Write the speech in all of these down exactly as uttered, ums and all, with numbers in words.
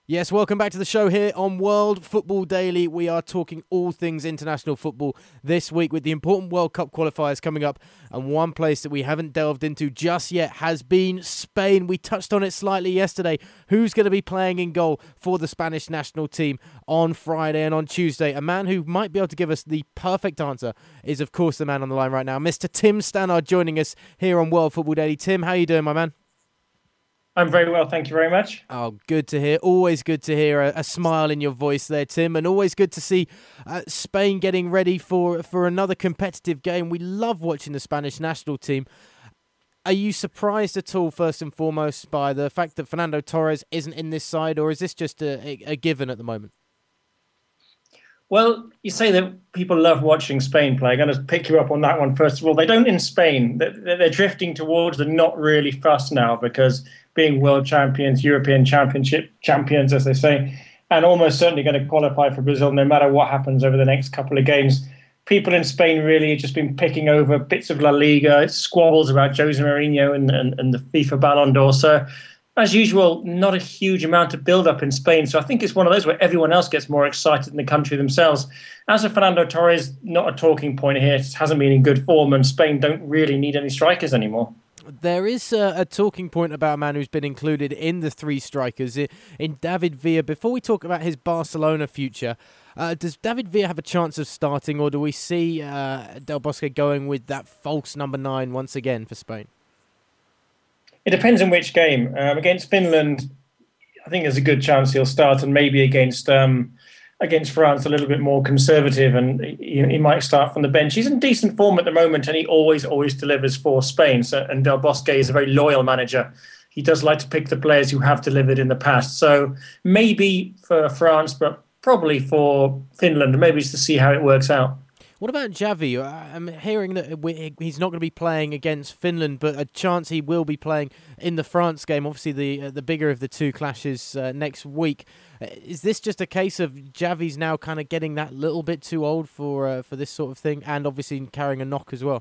Yes, welcome back to the show here on World Football Daily. We are talking all things international football this week with the important World Cup qualifiers coming up. And one place that we haven't delved into just yet has been Spain. We touched on it slightly yesterday. Who's going to be playing in goal for the Spanish national team on Friday and on Tuesday? A man who might be able to give us the perfect answer is, of course, the man on the line right now, Mister Tim Stannard, joining us here on World Football Daily. Tim, how are you doing, my man? I'm very well, thank you very much. Oh, good to hear. Always good to hear a, a smile in your voice there, Tim, and always good to see uh, Spain getting ready for, for another competitive game. We love watching the Spanish national team. Are you surprised at all, first and foremost, by the fact that Fernando Torres isn't in this side, or is this just a, a, a given at the moment? Well, you say that people love watching Spain play. I'm going to pick you up on that one first of all. They don't in Spain. They're, they're drifting towards the not really fuss now because being world champions, European championship champions, as they say, and almost certainly going to qualify for Brazil no matter what happens over the next couple of games. People in Spain really have just been picking over bits of La Liga, squabbles about Jose Mourinho and, and, and the FIFA Ballon d'Or. So, as usual, not a huge amount of build-up in Spain. So I think it's one of those where everyone else gets more excited in the country themselves. As for Fernando Torres, not a talking point here. It hasn't been in good form, and Spain don't really need any strikers anymore. There is a, a talking point about a man who's been included in the three strikers, in David Villa. Before we talk about his Barcelona future, uh, does David Villa have a chance of starting, or do we see uh, Del Bosque going with that false number nine once again for Spain? It depends on which game. Um, against Finland, I think there's a good chance he'll start, and maybe against um, against France, a little bit more conservative, and he, he might start from the bench. He's in decent form at the moment, and he always, always delivers for Spain. So, and Del Bosque is a very loyal manager. He does like to pick the players who have delivered in the past. So maybe for France, but probably for Finland, maybe just to see how it works out. What about Xavi? I'm hearing that he's not going to be playing against Finland, but a chance he will be playing in the France game. Obviously, the uh, the bigger of the two clashes uh, next week. Is this just a case of Xavi's now kind of getting that little bit too old for uh, for this sort of thing, and obviously carrying a knock as well?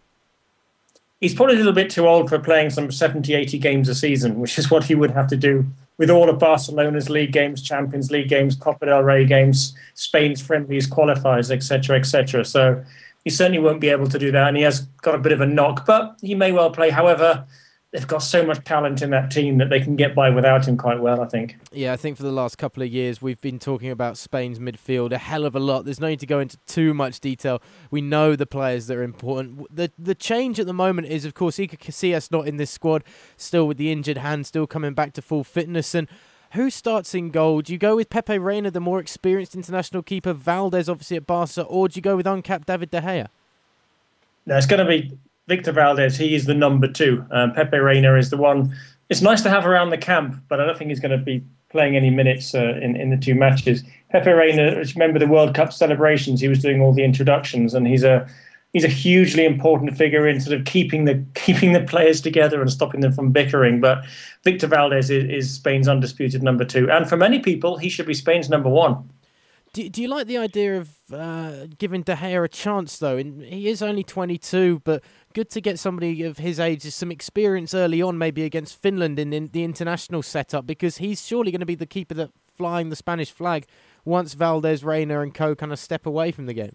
He's probably a little bit too old for playing some seventy, eighty games a season, which is what he would have to do with all of Barcelona's league games, Champions League games, Copa del Rey games, Spain's friendlies, qualifiers, et cetera, et cetera. So he certainly won't be able to do that, and he has got a bit of a knock, but he may well play. However, they've got so much talent in that team that they can get by without him quite well, I think. Yeah, I think for the last couple of years, we've been talking about Spain's midfield a hell of a lot. There's no need to go into too much detail. We know the players that are important. The the change at the moment is, of course, Iker Casillas not in this squad, still with the injured hand, still coming back to full fitness. And who starts in goal? Do you go with Pepe Reina, the more experienced international keeper, Valdés obviously at Barca, or do you go with uncapped David De Gea? No, it's going to be Victor Valdés. He is the number two. Um, Pepe Reina is the one. It's nice to have around the camp, but I don't think he's going to be playing any minutes uh, in, in the two matches. Pepe Reina, remember the World Cup celebrations, he was doing all the introductions, and he's a he's a hugely important figure in sort of keeping the keeping the players together and stopping them from bickering. But Victor Valdés is, is Spain's undisputed number two. And for many people, he should be Spain's number one. Do, do you like the idea of uh, giving De Gea a chance, though? And he is only twenty-two, but good to get somebody of his age some experience early on, maybe against Finland in, in the international setup, because he's surely going to be the keeper that flying the Spanish flag once Valdés, Reina and co kind of step away from the game.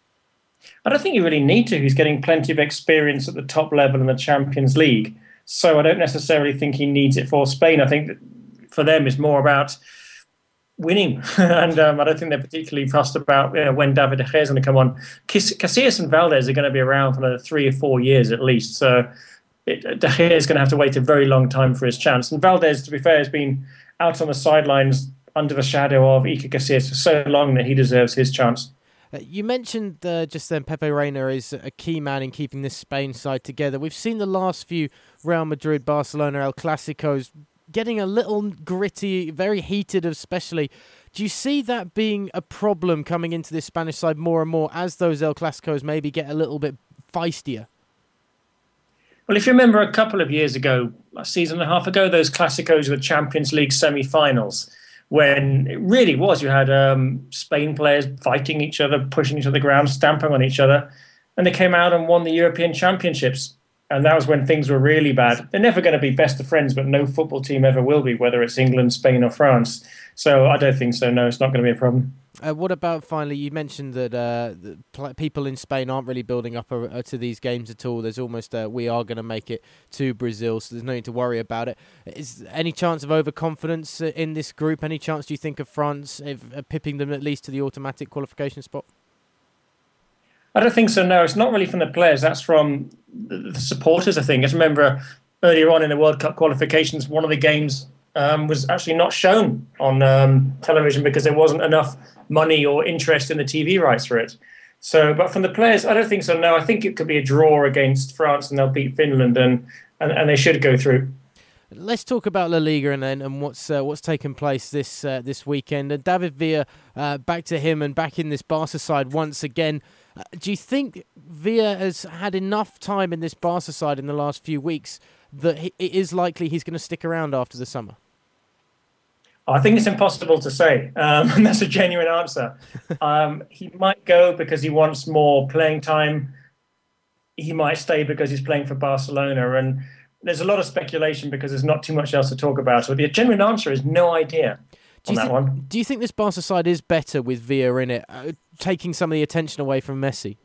I don't think you really need to. He's getting plenty of experience at the top level in the Champions League. So I don't necessarily think he needs it for Spain. I think that for them it's more about winning. and um, I don't think they're particularly fussed about you know, when David De Gea is going to come on. Casillas and Valdés are going to be around for another three or four years at least. So it, De Gea is going to have to wait a very long time for his chance. And Valdés, to be fair, has been out on the sidelines under the shadow of Iker Casillas for so long that he deserves his chance. Uh, you mentioned uh, just then Pepe Reina is a key man in keeping this Spain side together. We've seen the last few Real Madrid, Barcelona, El Clásicos getting a little gritty, very heated especially. Do you see that being a problem coming into this Spanish side more and more as those El Clásicos maybe get a little bit feistier? Well, if you remember a couple of years ago, a season and a half ago, those Clásicos were Champions League semi-finals, when it really was. You had um, Spain players fighting each other, pushing each other to the ground, stamping on each other, and they came out and won the European Championships. And that was when things were really bad. They're never going to be best of friends, but no football team ever will be, whether it's England, Spain, or France. So I don't think so. No, it's not going to be a problem. Uh, what about, finally, you mentioned that uh, the pl- people in Spain aren't really building up uh, to these games at all. There's almost a, we are going to make it to Brazil, so there's no need to worry about it. Is any chance of overconfidence in this group? Any chance, do you think, of France if, uh, pipping them at least to the automatic qualification spot? I don't think so, no. It's not really from the players. That's from the supporters, I think. I just remember earlier on in the World Cup qualifications, one of the games um, was actually not shown on um, television because there wasn't enough money or interest in the T V rights for it. So, but from the players, I don't think so, no. I think it could be a draw against France and they'll beat Finland and, and, and they should go through. Let's talk about La Liga and then and what's uh, what's taken place this uh, this weekend. And David Villa, uh, back to him and back in this Barca side once again. Uh, do you think Villa has had enough time in this Barca side in the last few weeks that he, it is likely he's going to stick around after the summer? I think it's impossible to say, um, and that's a genuine answer. Um, he might go because he wants more playing time. He might stay because he's playing for Barcelona, and there's a lot of speculation because there's not too much else to talk about. So the genuine answer is no idea on that think, one. Do you think this Barca side is better with Villa in it, uh, taking some of the attention away from Messi?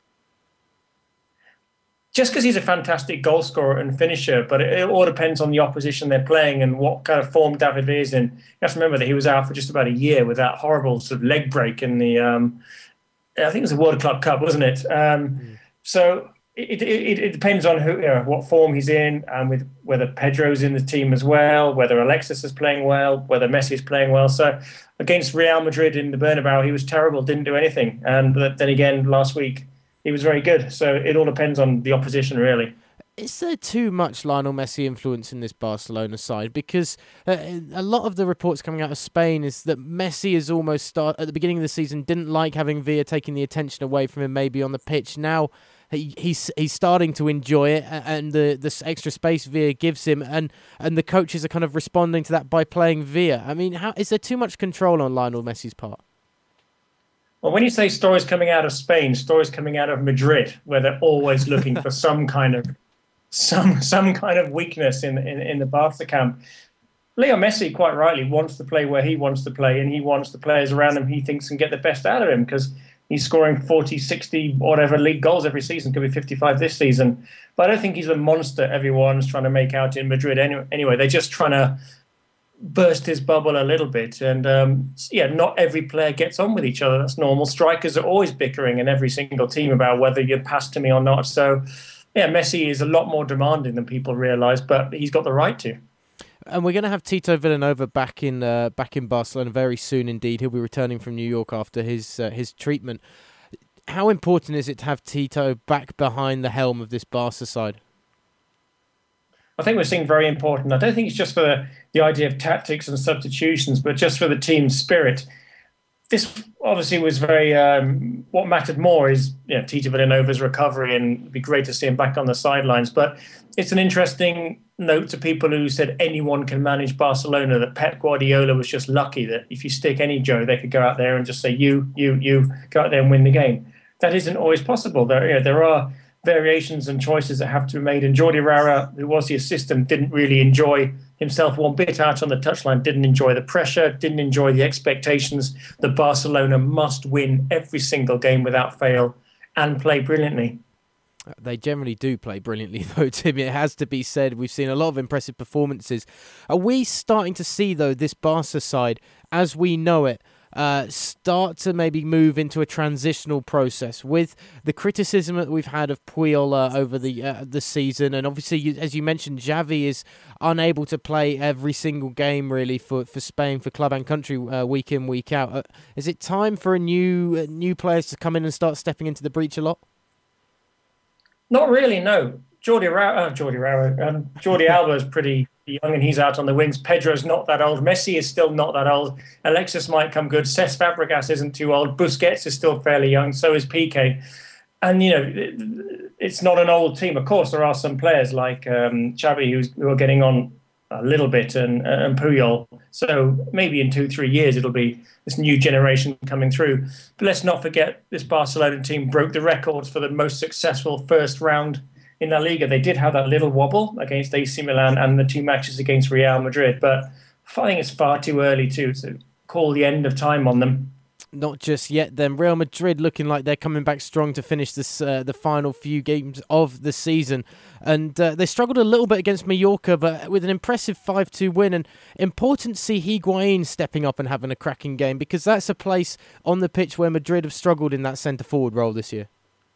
Just because he's a fantastic goal scorer and finisher, but it, it all depends on the opposition they're playing and what kind of form David Villa is in. You have to remember that he was out for just about a year with that horrible sort of leg break in the, um, I think it was the World Club Cup, wasn't it? Um, mm. So it, it, it depends on who, you know, what form he's in, and with whether Pedro's in the team as well, whether Alexis is playing well, whether Messi is playing well. So against Real Madrid in the Bernabeu, he was terrible, didn't do anything. And then again last week, he was very good. So it all depends on the opposition, really. Is there too much Lionel Messi influence in this Barcelona side? Because uh, a lot of the reports coming out of Spain is that Messi is almost start at the beginning of the season didn't like having Villa taking the attention away from him, maybe on the pitch. Now he, he's he's starting to enjoy it, and the this extra space Villa gives him, and and the coaches are kind of responding to that by playing Villa. I mean, how is there too much control on Lionel Messi's part? Well, when you say stories coming out of Spain, stories coming out of Madrid, where they're always looking for some kind of some some kind of weakness in, in, in the Barca camp, Leo Messi, quite rightly, wants to play where he wants to play, and he wants the players around him he thinks can get the best out of him, because he's scoring forty, sixty, whatever league goals every season. Could be fifty-five this season. But I don't think he's the monster everyone's trying to make out in Madrid. Anyway, anyway they're just trying to burst his bubble a little bit. And um, yeah, not every player gets on with each other. That's normal. Strikers are always bickering in every single team about whether you pass to me or not. So yeah, Messi is a lot more demanding than people realise, but he's got the right to. And we're going to have Tito Vilanova back in uh, back in Barcelona very soon indeed. He'll be returning from New York after his uh, his treatment. How important is it to have Tito back behind the helm of this Barca side? I think we're seeing very important. I don't think it's just for the, the idea of tactics and substitutions, but just for the team's spirit. This obviously was very, um, what mattered more is you know, Tito Villanova's recovery, and it'd be great to see him back on the sidelines. But it's an interesting note to people who said anyone can manage Barcelona, that Pep Guardiola was just lucky that if you stick any Joe, they could go out there and just say, you, you, you, go out there and win the game. That isn't always possible. There, you know, there are variations and choices that have to be made. And Jordi Rara, who was the assistant, didn't really enjoy himself one bit out on the touchline, didn't enjoy the pressure, didn't enjoy the expectations that Barcelona must win every single game without fail and play brilliantly. They generally do play brilliantly, though, Tim. It has to be said. We've seen a lot of impressive performances. Are we starting to see, though, this Barca side, as we know it, Uh, start to maybe move into a transitional process with the criticism that we've had of Puyol uh, over the uh, the season, and obviously, you, as you mentioned, Xavi is unable to play every single game really for, for Spain, for club and country, uh, week in, week out. Uh, is it time for a new uh, new players to come in and start stepping into the breach a lot? Not really, no. Jordi Rara, uh, Jordi Rara, um, Jordi Alba is pretty young and he's out on the wings. Pedro's not that old. Messi is still not that old. Alexis might come good. Cesc Fabregas isn't too old. Busquets is still fairly young. So is P K. And, you know, it, it's not an old team. Of course, there are some players like um, Xavi who's, who are getting on a little bit, and, and Puyol. So maybe in two, three years, it'll be this new generation coming through. But let's not forget this Barcelona team broke the records for the most successful first round in La Liga, they did have that little wobble against A C Milan and the two matches against Real Madrid. But I think it's far too early to, to call the end of time on them. Not just yet then. Real Madrid looking like they're coming back strong to finish this uh, the final few games of the season. And uh, they struggled a little bit against Mallorca, but with an impressive five two win. And important to see Higuain stepping up and having a cracking game, because that's a place on the pitch where Madrid have struggled in that centre-forward role this year.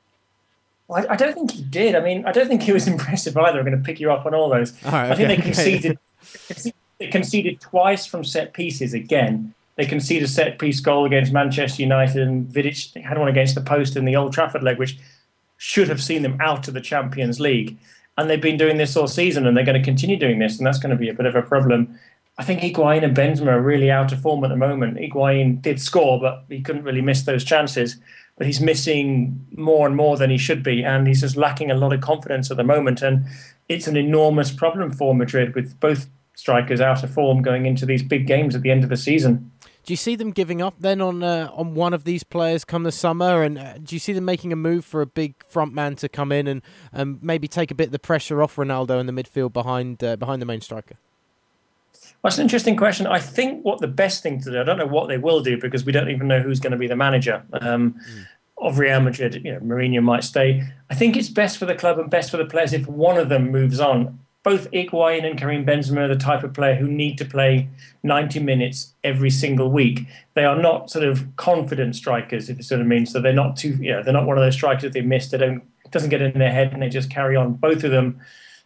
Well, I don't think he did. I mean, I don't think he was impressive either. I'm going to pick you up on all those. All right, I think okay, they conceded, okay. they conceded twice from set pieces again. They conceded a set-piece goal against Manchester United, and Vidic had one against the post in the Old Trafford leg, which should have seen them out of the Champions League. And they've been doing this all season, and they're going to continue doing this, and that's going to be a bit of a problem. I think Higuain and Benzema are really out of form at the moment. Higuain did score, but he couldn't really miss those chances. But he's missing more and more than he should be, and he's just lacking a lot of confidence at the moment. And it's an enormous problem for Madrid, with both strikers out of form going into these big games at the end of the season. Do you see them giving up then on uh, on one of these players come the summer? And uh, do you see them making a move for a big front man to come in and um, maybe take a bit of the pressure off Ronaldo in the midfield behind uh, behind the main striker? Well, that's an interesting question. I think what the best thing to do, I don't know what they will do, because we don't even know who's going to be the manager um, mm. of Real Madrid. You know, Mourinho might stay. I think it's best for the club and best for the players if one of them moves on. Both Higuain and Karim Benzema are the type of player who need to play ninety minutes every single week. They are not sort of confident strikers, if you sort of mean. So they're not too, you know, they're not one of those strikers that they miss. They don't, it doesn't get in their head and they just carry on. Both of them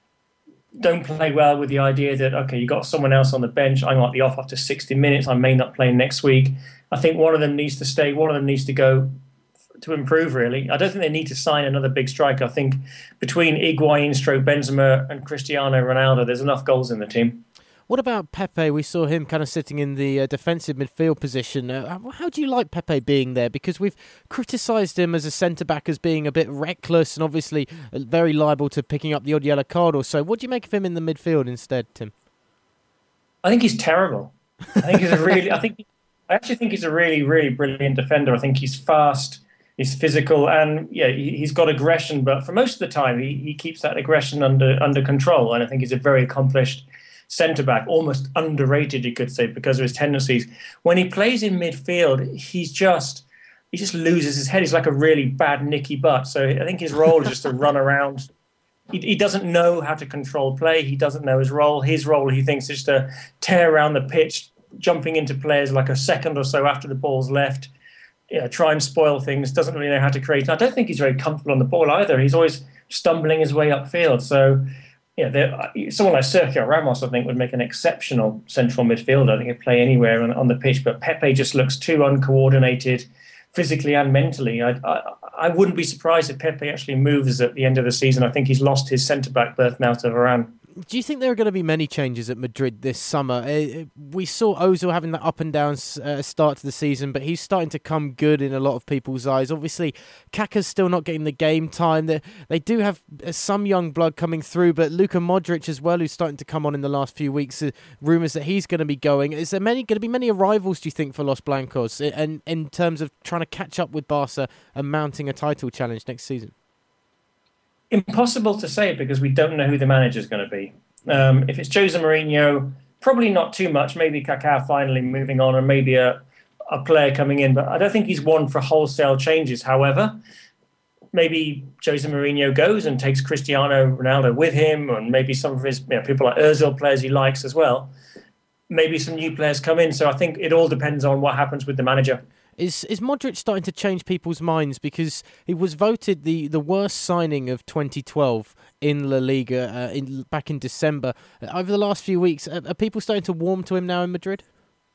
don't play well with the idea that, okay, you got someone else on the bench. I might be off after sixty minutes. I may not play next week. I think one of them needs to stay. One of them needs to go to improve, really. I don't think they need to sign another big striker. I think between Higuain, stroke Benzema and Cristiano Ronaldo, there's enough goals in the team. What about Pepe? We saw him kind of sitting in the uh, defensive midfield position. Uh, how do you like Pepe being there? Because we've criticised him as a centre-back as being a bit reckless and obviously very liable to picking up the odd yellow card or so. What do you make of him in the midfield instead, Tim? I think he's terrible. I think he's a really. I think. I actually think he's a really, really brilliant defender. I think he's fast. He's physical, and yeah, he's got aggression. But for most of the time, he, he keeps that aggression under under control. And I think he's a very accomplished centre back, almost underrated, you could say, because of his tendencies. When he plays in midfield, he's just he just loses his head. He's like a really bad Nicky Butt. So I think his role is just to run around. He, he doesn't know how to control play. He doesn't know his role. His role, he thinks, is to tear around the pitch, jumping into players like a second or so after the ball's left. You know, try and spoil things, doesn't really know how to create. I don't think he's very comfortable on the ball either. He's always stumbling his way upfield. So, yeah, someone like Sergio Ramos, I think, would make an exceptional central midfielder. I think he'd play anywhere on, on the pitch. But Pepe just looks too uncoordinated, physically and mentally. I, I, I wouldn't be surprised if Pepe actually moves at the end of the season. I think he's lost his centre-back berth now to Varane. Do you think there are going to be many changes at Madrid this summer? Uh, we saw Ozil having that up and down uh, start to the season, but he's starting to come good in a lot of people's eyes. Obviously, Kaká's still not getting the game time. They, they do have some young blood coming through, but Luka Modric as well, who's starting to come on in the last few weeks. Uh, rumours that he's going to be going. Is there many going to be many arrivals, do you think, for Los Blancos, and in, in terms of trying to catch up with Barca and mounting a title challenge next season? Impossible to say because we don't know who the manager is going to be. Um, if it's Jose Mourinho, probably not too much. Maybe Kaká finally moving on, or maybe a, a player coming in. But I don't think he's one for wholesale changes. However, maybe Jose Mourinho goes and takes Cristiano Ronaldo with him, and maybe some of his you know, people like Ozil, players he likes as well. Maybe some new players come in. So I think it all depends on what happens with the manager. Is is Modric starting to change people's minds, because he was voted the, the worst signing of twenty twelve in La Liga uh, in back in December? Uh, over the last few weeks, are, are people starting to warm to him now in Madrid?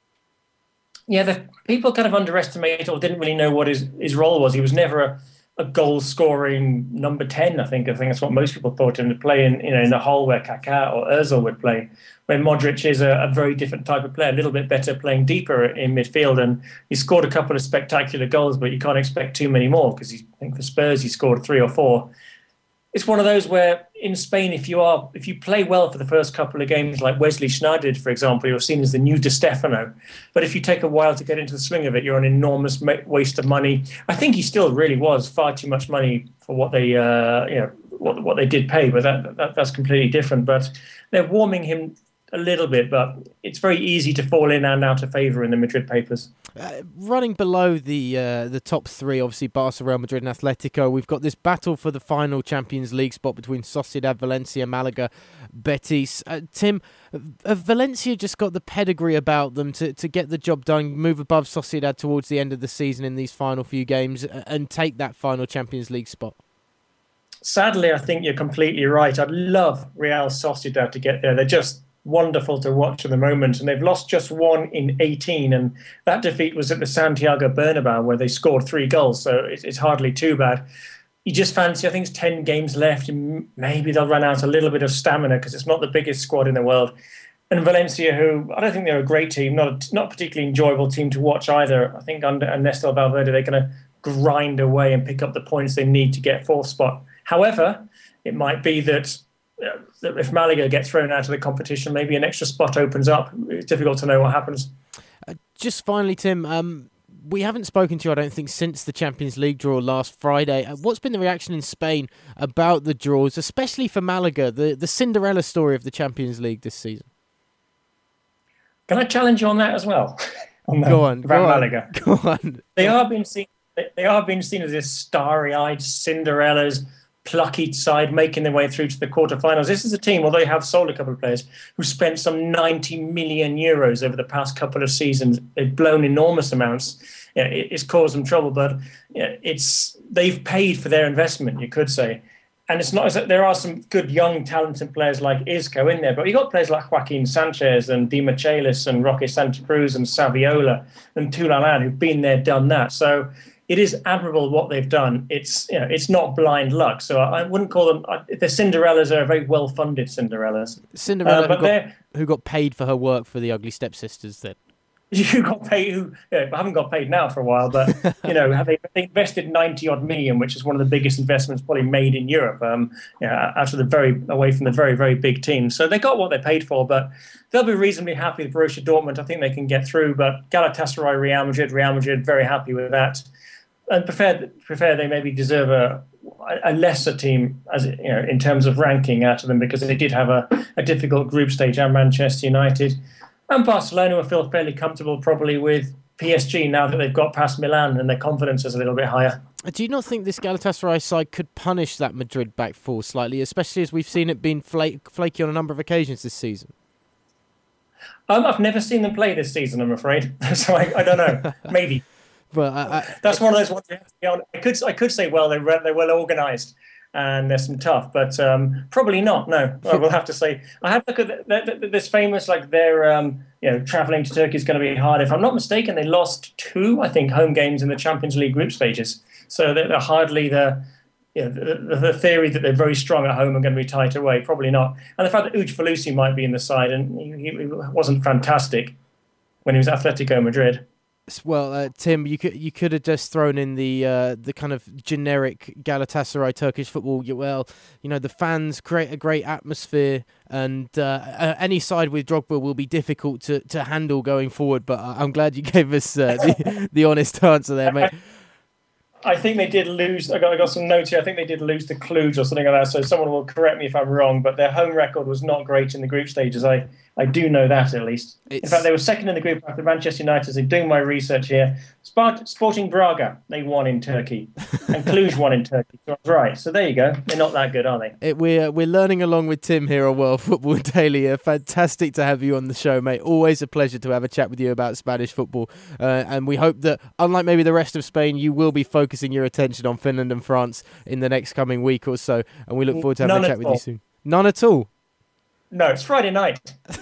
Yeah, the people kind of underestimated or didn't really know what his, his role was. He was never a, a goal-scoring number ten, I think. I think that's what most people thought him to play in, you know, in the hole where Kaká or Ozil would play. When Modric is a, a very different type of player, a little bit better playing deeper in midfield. And he scored a couple of spectacular goals, but you can't expect too many more, because I think for Spurs he scored three or four. It's one of those where in Spain, if you are if you play well for the first couple of games, like Wesley Sneijder did, for example, you're seen as the new Di Stefano. But if you take a while to get into the swing of it, you're an enormous waste of money. I think he still really was far too much money for what they uh, you know what what they did pay, but that, that that's completely different. But they're warming him a little bit, but it's very easy to fall in and out of favour in the Madrid papers. Uh, running below the uh, the top three, obviously Barca, Real Madrid and Atletico, we've got this battle for the final Champions League spot between Sociedad, Valencia, Malaga, Betis. Uh, Tim, have Valencia just got the pedigree about them to, to get the job done, move above Sociedad towards the end of the season in these final few games and take that final Champions League spot? Sadly, I think you're completely right. I'd love Real Sociedad to get there. They're just wonderful to watch at the moment, and they've lost just one in eighteen, and that defeat was at the Santiago Bernabeu where they scored three goals, so it's, it's hardly too bad. You just fancy, I think it's ten games left, and maybe they'll run out a little bit of stamina because it's not the biggest squad in the world. And Valencia, who I don't think they're a great team, not a, not a particularly enjoyable team to watch either. I think under Ernesto Valverde they're going to grind away and pick up the points they need to get fourth spot. However, it might be that if Malaga get thrown out of the competition, maybe an extra spot opens up. It's difficult to know what happens. Uh, just finally, Tim, um, we haven't spoken to you, I don't think, since the Champions League draw last Friday. Uh, what's been the reaction in Spain about the draws, especially for Malaga, the, the Cinderella story of the Champions League this season? Can I challenge you on that as well? on go on, about go Malaga. On, go on. They are being seen. They are being seen as this starry-eyed Cinderellas, plucky side making their way through to the quarterfinals. This is a team, although they have sold a couple of players, who spent some ninety million euros over the past couple of seasons. They've blown enormous amounts. Yeah, it, it's caused them trouble, but yeah, it's they've paid for their investment, you could say. And it's not as that there are some good young talented players like Isco in there, but you've got players like Joaquin Sanchez and Di Michelis and Roque Santa Cruz and Saviola and Toulalan who've been there, done that. So it is admirable what they've done. It's you know it's not blind luck. So I, I wouldn't call them the Cinderellas are very well funded Cinderellas. Cinderella, uh, but who, got, who got paid for her work for the Ugly Stepsisters then. You got paid. Who yeah, I haven't got paid now for a while, but you know, have they, they invested ninety odd million, which is one of the biggest investments probably made in Europe. Um, yeah, out of the very away from the very very big teams. So they got what they paid for, but they'll be reasonably happy with Borussia Dortmund. I think they can get through. But Galatasaray, Real Madrid, Real Madrid, very happy with that. And prefer prefer they maybe deserve a a lesser team as you know in terms of ranking out of them because they did have a, a difficult group stage and Manchester United. And Barcelona will feel fairly comfortable probably with P S G now that they've got past Milan and their confidence is a little bit higher. Do you not think this Galatasaray side could punish that Madrid back four slightly, especially as we've seen it being flake, flaky on a number of occasions this season? Um, I've never seen them play this season, I'm afraid. So I, I don't know. Maybe. But I, I, That's one of those ones you have to be on. I could, I could say, well, they're, they're well organised. And there's some tough, but um, probably not. No, I will have to say. I have to look at the, the, the, this famous, like their, um, you know, travelling to Turkey is going to be hard. If I'm not mistaken, they lost two, I think, home games in the Champions League group stages. So they're, they're hardly the, you know, the, the theory that they're very strong at home and going to be tight away. Probably not. And the fact that Uj Falusi might be in the side, and he, he wasn't fantastic when he was at Atletico Madrid. Well, uh, Tim, you could you could have just thrown in the uh, the kind of generic Galatasaray Turkish football. Well, you know the fans create a great atmosphere, and uh, uh, any side with Drogba will be difficult to, to handle going forward. But I'm glad you gave us uh, the the honest answer there, mate. I think they did lose. I got, I got some notes here. I think they did lose to Cluj or something like that. So someone will correct me if I'm wrong. But their home record was not great in the group stages. I, I do know that at least. It's... In fact, they were second in the group after Manchester United. So doing my research here, Sporting Braga they won in Turkey, and Cluj won in Turkey. So I was right. So there you go. They're not that good, are they? It, we're we're learning along with Tim here on World Football Daily. Uh, fantastic to have you on the show, mate. Always a pleasure to have a chat with you about Spanish football. Uh, and we hope that, unlike maybe the rest of Spain, you will be focusing your attention on Finland and France in the next coming week or so. And we look forward to having None a chat with all. you soon. None at all. No, it's Friday night.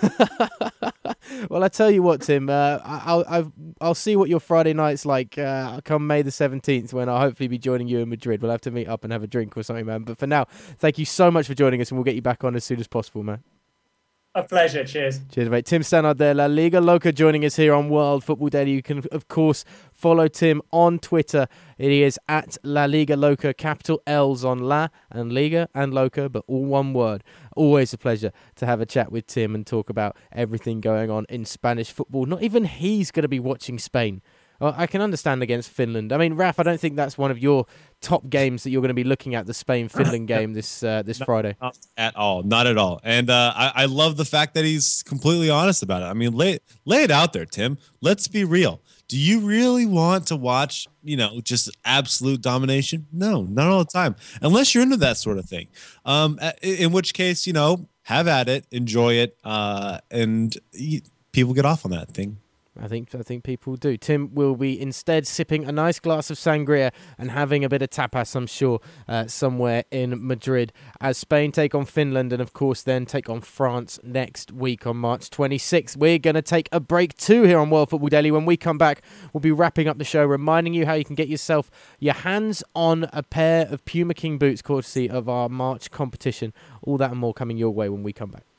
Well, I tell you what, Tim. Uh, I'll I'll I'll see what your Friday night's like. Uh, come May the seventeenth, when I'll hopefully be joining you in Madrid. We'll have to meet up and have a drink or something, man. But for now, thank you so much for joining us, and we'll get you back on as soon as possible, man. A pleasure. Cheers. Cheers, mate. Tim Stannard there, La Liga Loca, joining us here on World Football Daily. You can, of course, follow Tim on Twitter. It is at La Liga Loca, capital L's on La and Liga and Loca, but all one word. Always a pleasure to have a chat with Tim and talk about everything going on in Spanish football. Not even he's going to be watching Spain Well, I can understand against Finland. I mean, Raf, I don't think that's one of your top games that you're going to be looking at, the Spain-Finland game this uh, this not, Friday. Not at all. Not at all. And uh, I, I love the fact that he's completely honest about it. I mean, lay, lay it out there, Tim. Let's be real. Do you really want to watch, you know, just absolute domination? No, not all the time. Unless you're into that sort of thing. Um, in which case, you know, have at it, enjoy it, uh, and people get off on that thing. I think I think people do. Tim will be instead sipping a nice glass of sangria and having a bit of tapas, I'm sure, uh, somewhere in Madrid as Spain take on Finland and, of course, then take on France next week on March twenty-sixth. We're going to take a break too here on World Football Daily. When we come back, we'll be wrapping up the show, reminding you how you can get yourself your hands on a pair of Puma King boots, courtesy of our March competition. All that and more coming your way when we come back.